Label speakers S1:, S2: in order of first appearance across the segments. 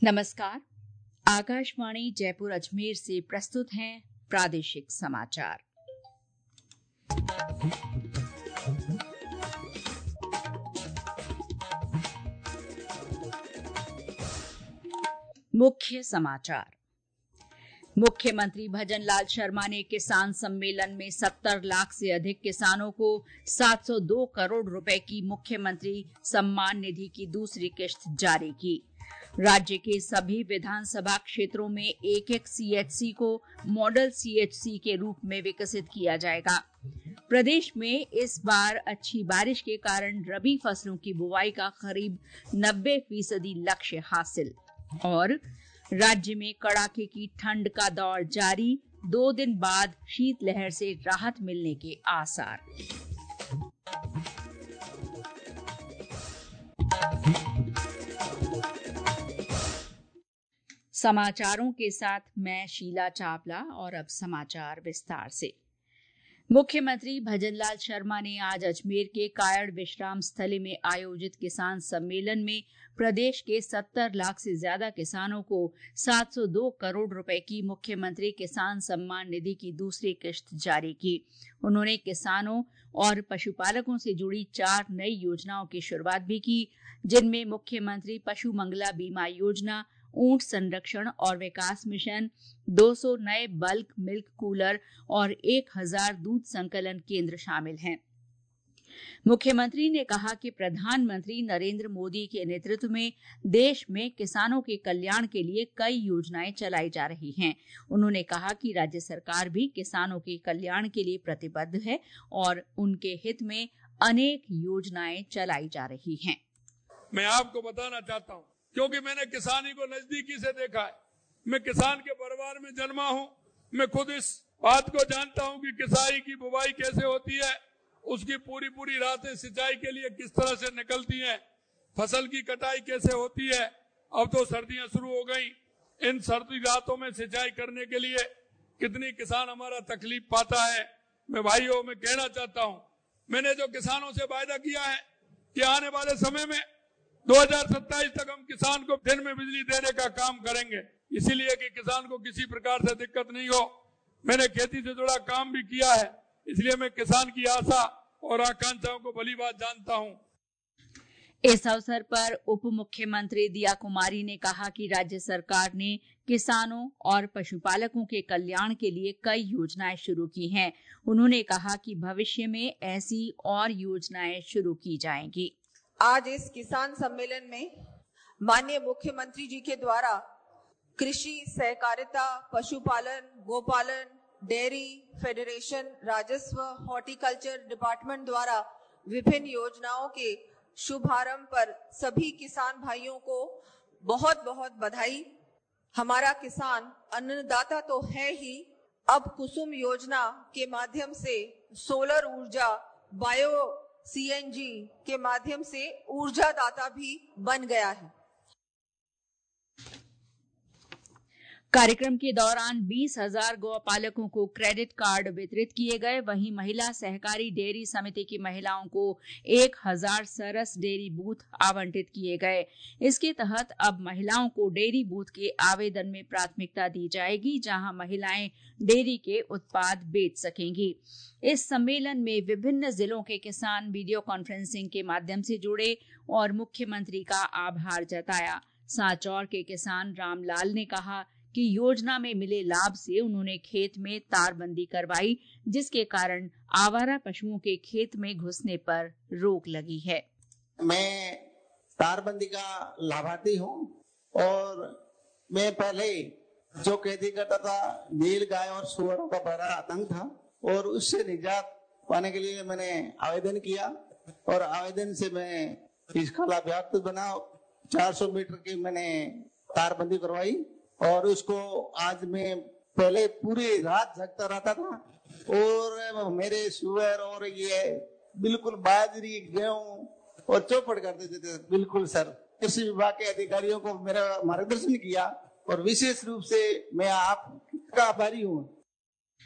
S1: नमस्कार। आकाशवाणी जयपुर अजमेर से प्रस्तुत हैं प्रादेशिक समाचार। मुख्य समाचार। मुख्यमंत्री भजनलाल शर्मा ने किसान सम्मेलन में 70 लाख से अधिक किसानों को 702 करोड़ रुपए की मुख्यमंत्री सम्मान निधि की दूसरी किश्त जारी की। राज्य के सभी विधानसभा क्षेत्रों में एक सीएचसी को मॉडल सीएचसी के रूप में विकसित किया जाएगा। प्रदेश में इस बार अच्छी बारिश के कारण रबी फसलों की बुवाई का करीब 90% लक्ष्य हासिल। और राज्य में कड़ाके की ठंड का दौर जारी, 2 दिन बाद शीतलहर से राहत मिलने के आसार। समाचारों के साथ मैं शीला चावला और अब समाचार विस्तार से। मुख्यमंत्री भजनलाल शर्मा ने आज अजमेर के कायड़ विश्राम स्थली में आयोजित किसान सम्मेलन में प्रदेश के 70 लाख से ज्यादा किसानों को 702 करोड़ रुपए की मुख्यमंत्री किसान सम्मान निधि की दूसरी किश्त जारी की। उन्होंने किसानों और पशुपालकों से जुड़ी 4 नई योजनाओं की शुरुआत भी की, जिनमें मुख्यमंत्री पशु मंगला बीमा योजना, ऊंट संरक्षण और विकास मिशन, 200 नए बल्क मिल्क कूलर और 1000 दूध संकलन केंद्र शामिल हैं। मुख्यमंत्री ने कहा कि प्रधानमंत्री नरेंद्र मोदी के नेतृत्व में देश में किसानों के कल्याण के लिए कई योजनाएं चलाई जा रही हैं। उन्होंने कहा कि राज्य सरकार भी किसानों के कल्याण के लिए प्रतिबद्ध है और उनके हित में अनेक योजनाएं चलाई जा रही हैं।
S2: मैं आपको बताना चाहता हूं, क्योंकि मैंने किसानी को नजदीकी से देखा है। मैं किसान के परिवार में जन्मा हूं। मैं खुद इस बात को जानता हूं कि किसाई की बुवाई कैसे होती है, उसकी पूरी रातें सिंचाई के लिए किस तरह से निकलती हैं, फसल की कटाई कैसे होती है। अब तो सर्दियां शुरू हो गई, इन सर्दी रातों में सिंचाई करने के लिए कितनी किसान हमारा तकलीफ पाता है। मैं भाइयों में कहना चाहता हूं, मैंने जो किसानों से वायदा किया है कि आने वाले समय में 2027 तक हम किसान को दिन में बिजली देने का काम करेंगे, इसीलिए कि किसान को किसी प्रकार से दिक्कत नहीं हो। मैंने खेती से जुड़ा काम भी किया है, इसलिए मैं किसान की आशा और आकांक्षाओं को भली बात जानता हूं।
S1: इस अवसर पर उप मुख्यमंत्री दिया कुमारी ने कहा कि राज्य सरकार ने किसानों और पशुपालकों के कल्याण के लिए कई योजनाएं शुरू की हैं। उन्होंने कहा कि भविष्य में ऐसी और योजनाएं शुरू की जाएंगी।
S3: आज इस किसान सम्मेलन में माननीय मुख्यमंत्री जी के द्वारा कृषि, सहकारिता, पशुपालन, गोपालन, डेयरी फेडरेशन, राजस्व, हॉर्टिकल्चर डिपार्टमेंट द्वारा विभिन्न योजनाओं के शुभारंभ पर सभी किसान भाइयों को बहुत बहुत बधाई। हमारा किसान अन्नदाता तो है ही, अब कुसुम योजना के माध्यम से सोलर ऊर्जा, बायो सीएनजी के माध्यम से ऊर्जा दाता भी बन गया है।
S1: कार्यक्रम के दौरान 20,000 गौपालकों को क्रेडिट कार्ड वितरित किए गए। वहीं महिला सहकारी डेयरी समिति की महिलाओं को 1000 सरस डेयरी बूथ आवंटित किए गए। इसके तहत अब महिलाओं को डेयरी बूथ के आवेदन में प्राथमिकता दी जाएगी, जहां महिलाएं डेयरी के उत्पाद बेच सकेंगी। इस सम्मेलन में विभिन्न जिलों के किसान वीडियो कॉन्फ्रेंसिंग के माध्यम से जुड़े और मुख्यमंत्री का आभार जताया। सांचौर के किसान रामलाल ने कहा कि योजना में मिले लाभ से उन्होंने खेत में तारबंदी करवाई, जिसके कारण आवारा पशुओं के खेत में घुसने पर रोक लगी है।
S4: मैं तारबंदी का लाभार्थी हूँ और मैं पहले जो खेती करता था, नील गाय और सुअरों का बड़ा आतंक था और उससे निजात पाने के लिए मैंने आवेदन किया और आवेदन से मैं इसका लाभार्थी बना। 400 मीटर की मैंने तारबंदी करवाई और उसको आज मैं पहले पूरी रात जगता रहता था और मेरे सुअर और ये बिल्कुल बाजरी, गेहूं और चौपट कर देते थे। बिल्कुल सर, कृषि विभाग के अधिकारियों को मेरा मार्गदर्शन किया और विशेष रूप से मैं आपका आभारी हूँ।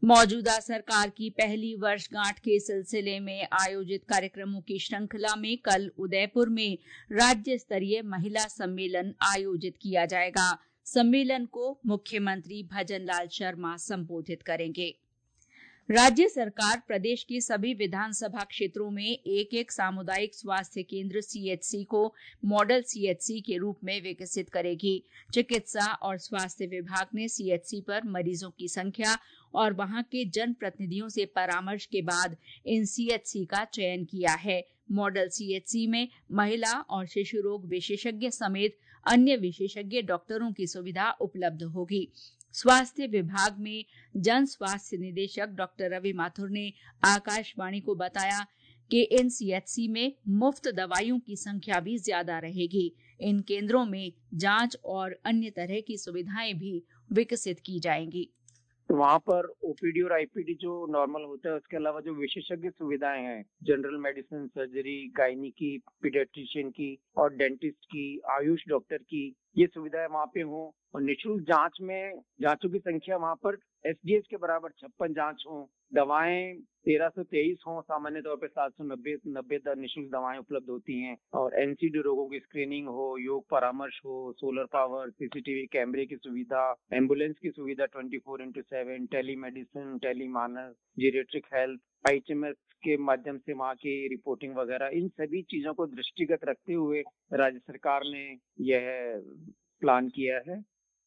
S1: मौजूदा सरकार की पहली वर्षगांठ के सिलसिले में आयोजित कार्यक्रमों की श्रृंखला में कल उदयपुर में राज्य स्तरीय महिला सम्मेलन आयोजित किया जाएगा। सम्मेलन को मुख्यमंत्री भजनलाल शर्मा संबोधित करेंगे। राज्य सरकार प्रदेश के सभी विधानसभा क्षेत्रों में एक एक सामुदायिक स्वास्थ्य केंद्र सीएचसी को मॉडल सीएचसी के रूप में विकसित करेगी। चिकित्सा और स्वास्थ्य विभाग ने सीएचसी पर मरीजों की संख्या और वहां के जनप्रतिनिधियों से परामर्श के बाद इन सीएचसी का चयन किया है। मॉडल सीएचसी में महिला और शिशु रोग विशेषज्ञ समेत अन्य विशेषज्ञ डॉक्टरों की सुविधा उपलब्ध होगी। स्वास्थ्य विभाग में जन स्वास्थ्य निदेशक डॉक्टर रवि माथुर ने आकाशवाणी को बताया कि इन सीएचसी में मुफ्त दवाइयों की संख्या भी ज्यादा रहेगी। इन केंद्रों में जांच और अन्य तरह की सुविधाएं भी विकसित की जाएंगी।
S5: तो वहाँ पर ओपीडी और आईपीडी जो नॉर्मल होता है, उसके अलावा जो विशेषज्ञ सुविधाएं हैं, जनरल मेडिसिन, सर्जरी, गायनी की, पीडियाट्रिशियन की और डेंटिस्ट की, आयुष डॉक्टर की, ये सुविधाएं वहाँ पे हों। और निःशुल्क जांच में जांचों की संख्या वहाँ पर एसडीएच के बराबर 56 जांच हों। दवाएं 1323 हों, सामान्य तौर पे 790 निःशुल्क दवाएं उपलब्ध होती हैं। और एनसीडी रोगों की स्क्रीनिंग हो, योग परामर्श हो, सोलर पावर, सीसीटीवी कैमरे की सुविधा, एम्बुलेंस की सुविधा 24/7, टेलीमेडिसिन, टेलीमानस, जीरियाट्रिक हेल्थ, आईएचएमएस के माध्यम से वहाँ की रिपोर्टिंग वगैरह, इन सभी चीजों को दृष्टिगत रखते हुए राज्य सरकार ने यह प्लान किया है।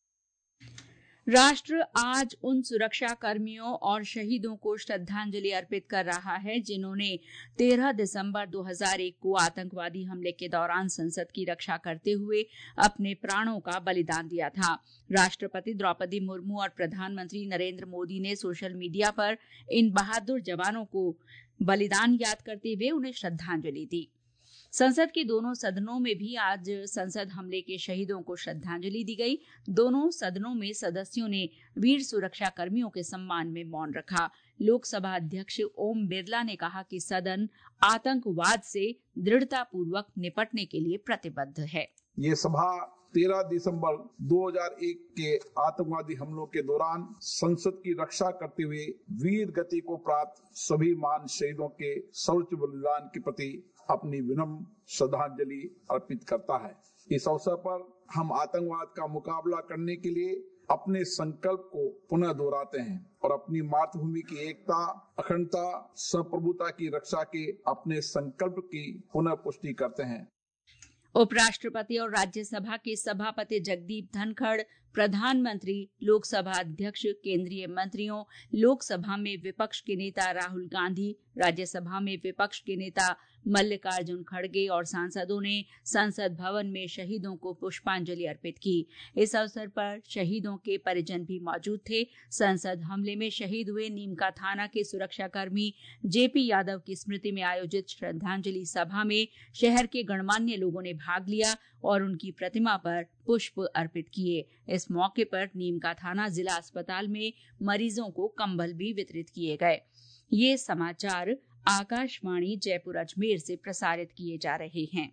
S1: राष्ट्र आज उन सुरक्षा कर्मियों और शहीदों को श्रद्धांजलि अर्पित कर रहा है जिन्होंने 13 दिसंबर 2001 को आतंकवादी हमले के दौरान संसद की रक्षा करते हुए अपने प्राणों का बलिदान दिया था। राष्ट्रपति द्रौपदी मुर्मू और प्रधानमंत्री नरेंद्र मोदी ने सोशल मीडिया पर इन बहादुर जवानों को बलिदान याद करते हुए उन्हें श्रद्धांजलि दी। संसद के दोनों सदनों में भी आज संसद हमले के शहीदों को श्रद्धांजलि दी गई। दोनों सदनों में सदस्यों ने वीर सुरक्षा कर्मियों के सम्मान में मौन रखा। लोकसभा अध्यक्ष ओम बिरला ने कहा कि सदन आतंकवाद से दृढ़तापूर्वक निपटने के लिए प्रतिबद्ध है।
S6: ये सभा 13 दिसंबर 2001 के आतंकवादी हमलों के दौरान संसद की रक्षा करते हुए वीर गति को प्राप्त सभी महान शहीदों के सर्वोच्च बलिदान के प्रति अपनी विनम्र श्रद्धांजलि अर्पित करता है। इस अवसर पर हम आतंकवाद का मुकाबला करने के लिए अपने संकल्प को पुनः दोहराते हैं और अपनी मातृभूमि की एकता, अखंडता, संप्रभुता की रक्षा के अपने संकल्प की पुनः पुष्टि करते हैं।
S1: उपराष्ट्रपति और राज्यसभा के सभापति जगदीप धनखड़, प्रधानमंत्री, लोकसभा अध्यक्ष, केंद्रीय मंत्रियों, लोकसभा में विपक्ष के नेता राहुल गांधी, राज्यसभा में विपक्ष के नेता मल्लिकार्जुन खड़गे और सांसदों ने संसद भवन में शहीदों को पुष्पांजलि अर्पित की। इस अवसर पर शहीदों के परिजन भी मौजूद थे। संसद हमले में शहीद हुए नीमका थाना के सुरक्षाकर्मी जेपी यादव की स्मृति में आयोजित श्रद्धांजलि सभा में शहर के गणमान्य लोगों ने भाग लिया और उनकी प्रतिमा पर पुष्प अर्पित किए। इस मौके पर नीमका थाना जिला अस्पताल में मरीजों को कंबल भी वितरित किए गए। ये समाचार आकाशवाणी जयपुर अजमेर से प्रसारित किए जा रहे हैं।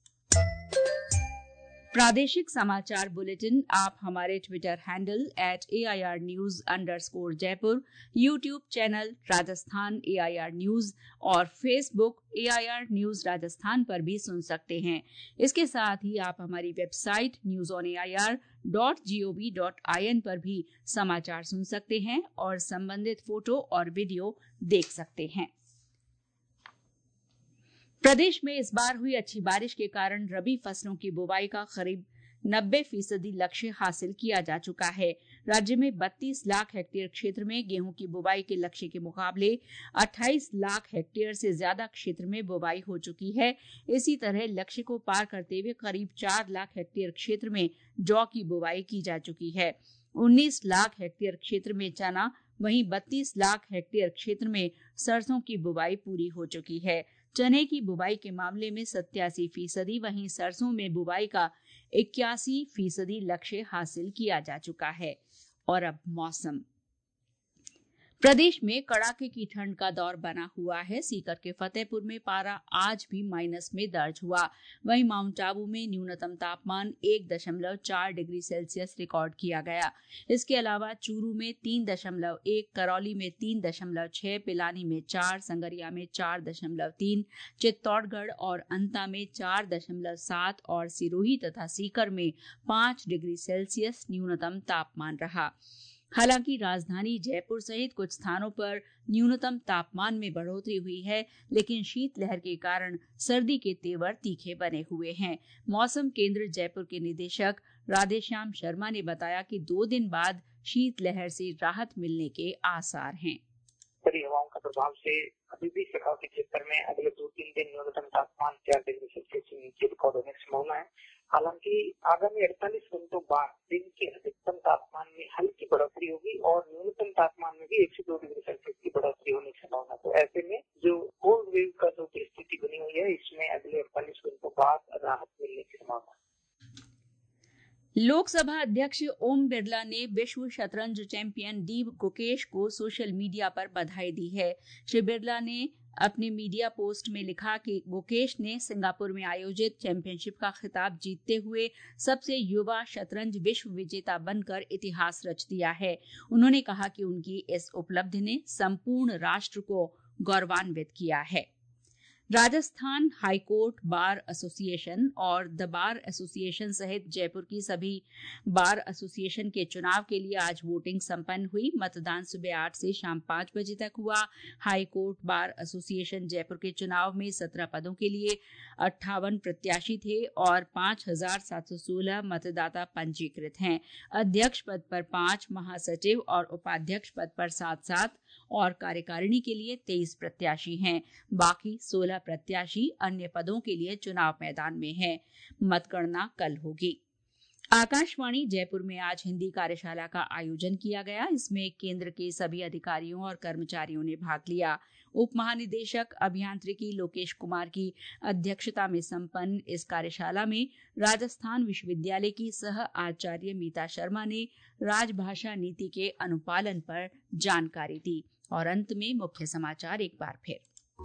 S1: प्रादेशिक समाचार बुलेटिन आप हमारे Twitter handle @AIRnews_Jaipur, YouTube channel Rajasthan AIR News और फेसबुक AIR News राजस्थान पर भी सुन सकते हैं। इसके साथ ही आप हमारी वेबसाइट newsonair.gov.in पर भी समाचार सुन सकते हैं और संबंधित फोटो और वीडियो देख सकते हैं। प्रदेश में इस बार हुई अच्छी बारिश के कारण रबी फसलों की बुवाई का करीब 90% लक्ष्य हासिल किया जा चुका है। राज्य में 32 लाख हेक्टेयर क्षेत्र में गेहूं की बुवाई के लक्ष्य के मुकाबले 28 लाख हेक्टेयर से ज्यादा क्षेत्र में बुवाई हो चुकी है। इसी तरह लक्ष्य को पार करते हुए करीब 4 लाख हेक्टेयर क्षेत्र में जौ की बुवाई की जा चुकी है। 19 लाख हेक्टेयर क्षेत्र में चना, वहीं 32 लाख हेक्टेयर क्षेत्र में सरसों की बुवाई पूरी हो चुकी है। चने की बुवाई के मामले में 87%, वहीं सरसों में बुवाई का 81% लक्ष्य हासिल किया जा चुका है। और अब मौसम। प्रदेश में कड़ाके की ठंड का दौर बना हुआ है। सीकर के फतेहपुर में पारा आज भी माइनस में दर्ज हुआ। वहीं माउंट आबू में न्यूनतम तापमान 1.4 डिग्री सेल्सियस रिकॉर्ड किया गया। इसके अलावा चूरू में 3.1, करौली में 3.6, पिलानी में 4, संगरिया में 4.3, चित्तौड़गढ़ और अंता में 4.7 और सिरोही तथा सीकर में 5 डिग्री सेल्सियस न्यूनतम तापमान रहा। हालांकि राजधानी जयपुर सहित कुछ स्थानों पर न्यूनतम तापमान में बढ़ोतरी हुई है, लेकिन शीतलहर के कारण सर्दी के तेवर तीखे बने हुए हैं। मौसम केंद्र जयपुर के निदेशक राधेश्याम शर्मा ने बताया कि 2 दिन बाद शीतलहर से राहत मिलने के आसार हैं।
S7: उत्तरी हवाओं का प्रभाव से अभी भी शेखावाटी क्षेत्र में अगले 2-3 दिन न्यूनतम तापमान 4 डिग्री सेल्सियस से नीचे रिकॉर्ड होने की संभावना है। हालांकि आगामी 48 घंटों बाद दिन के अधिकतम तापमान में हल्की बढ़ोतरी होगी और न्यूनतम तापमान में भी 1 से 2 डिग्री सेल्सियस की बढ़ोतरी होने की संभावना। तो ऐसे में जो कोल्ड वेव का जो परिस्थिति बनी हुई है, इसमें अगले 48 घंटों बाद राहत मिलने की संभावना।
S1: लोकसभा अध्यक्ष ओम बिरला ने विश्व शतरंज चैंपियन डी गुकेश को सोशल मीडिया पर बधाई दी है। श्री बिरला ने अपने मीडिया पोस्ट में लिखा कि गुकेश ने सिंगापुर में आयोजित चैंपियनशिप का खिताब जीतते हुए सबसे युवा शतरंज विश्व विजेता बनकर इतिहास रच दिया है। उन्होंने कहा कि उनकी इस उपलब्धि ने संपूर्ण राष्ट्र को गौरवान्वित किया है। राजस्थान हाईकोर्ट बार एसोसिएशन और द बार एसोसिएशन सहित जयपुर की सभी बार एसोसिएशन के चुनाव के लिए आज वोटिंग संपन्न हुई। मतदान सुबह 8 से शाम 5 बजे तक हुआ। हाईकोर्ट बार एसोसिएशन जयपुर के चुनाव में 17 पदों के लिए 58 प्रत्याशी थे और 5,716 मतदाता पंजीकृत हैं। अध्यक्ष पद पर 5, महासचिव और उपाध्यक्ष पद पर 7-7 और कार्यकारिणी के लिए 23 प्रत्याशी हैं। बाकी 16 प्रत्याशी अन्य पदों के लिए चुनाव मैदान में हैं। मतगणना कल होगी। आकाशवाणी जयपुर में आज हिंदी कार्यशाला का आयोजन किया गया। इसमें केंद्र के सभी अधिकारियों और कर्मचारियों ने भाग लिया। उप महानिदेशक अभियांत्रिकी लोकेश कुमार की अध्यक्षता में संपन्न इस कार्यशाला में राजस्थान विश्वविद्यालय की सह आचार्य मीता शर्मा ने राजभाषा नीति के अनुपालन पर जानकारी दी। और अंत में मुख्य समाचार एक बार फिर।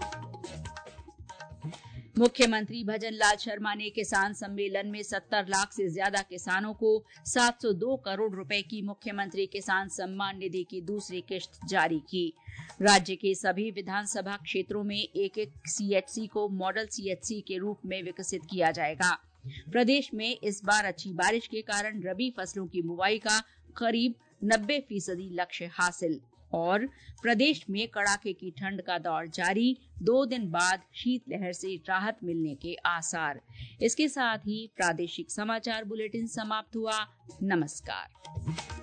S1: मुख्यमंत्री भजन लाल शर्मा ने किसान सम्मेलन में 70 लाख से ज्यादा किसानों को 702 करोड़ रुपए की मुख्यमंत्री किसान सम्मान निधि की दूसरी किश्त जारी की। राज्य के सभी विधानसभा क्षेत्रों में एक सीएचसी को मॉडल सीएचसी के रूप में विकसित किया जाएगा। प्रदेश में इस बार अच्छी बारिश के कारण रबी फसलों की बुवाई का करीब 90% लक्ष्य हासिल। और प्रदेश में कड़ाके की ठंड का दौर जारी, 2 दिन बाद शीतलहर से राहत मिलने के आसार। इसके साथ ही प्रादेशिक समाचार बुलेटिन समाप्त हुआ। नमस्कार।